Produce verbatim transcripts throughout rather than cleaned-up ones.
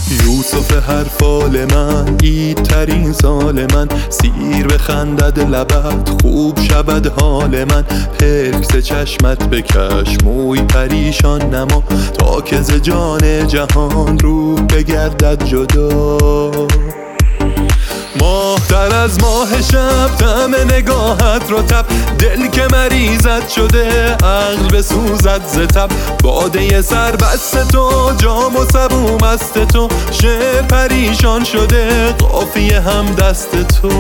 یوسف هر فال من، عید ترین سال من، سیر بخندد لبت خوب شود حال من. پلک ز چشمت بکش موی پریشان نما، تا که ز جان جهان روح بگردد جدا. ماه در از ماه شب، طعم نگاهت رو تب، دل که مریضت شده عقل بسوزد ز تب. باده سر بست تو، جام و سبو مست تو، شعر پریشان شده قافیه هم دست تو.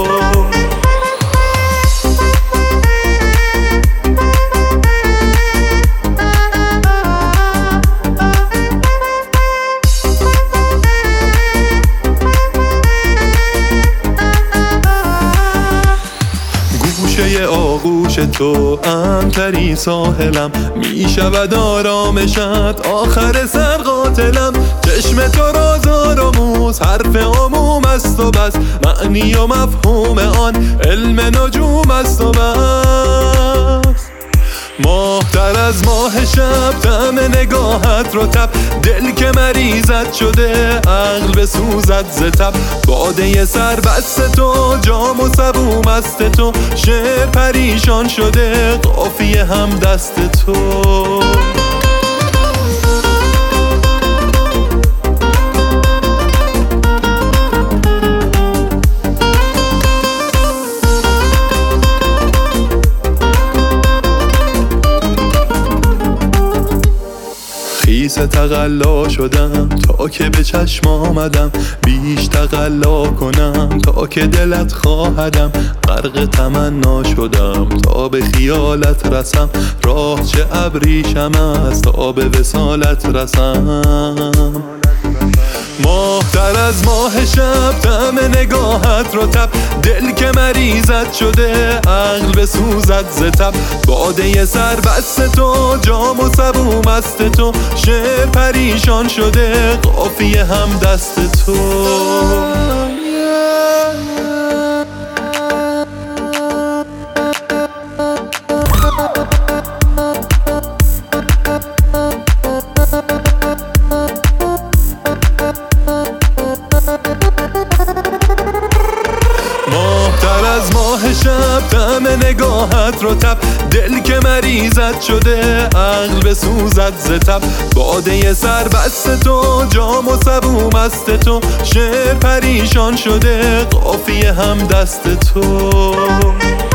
گوشه آغوش تو امتری ساحلم، می شود آرامشت آخر سر قاتلم. چشم تو رازار و موز حرف عموم است و بس، معنی و مفهوم آن علم نجوم است و بس. ماه در از ماه شب، طعم نگاهت رو تب، دل که مریضت شده عقل بسوزد ز تب. باده سر بست تو، جام و سبو مست تو، شعر پریشان شده قافیه هم دست تو. خیس تقلا شدم تا که به چشم آمدم، بیش تقلا کنم تا که دلت خواهدم. غرق تمنا شدم تا به خیالت رسم، راه چه ابریشم است تا به وصالت رسم. ماه در از ماه شب، طعم نگاهت رو تب، دل که مریضت شده عقل بسوزد ز تب. باده سر بست تو، جام و سبو مست تو، شعر پریشان شده قافیه هم دست تو. از ماه شب، طعم نگاهت رو تب، دل که مریضت شده عقل بسوزد ز تب. باده سر بست تو، جام و سبو مست تو، شعر پریشان شده قافیه هم دست تو.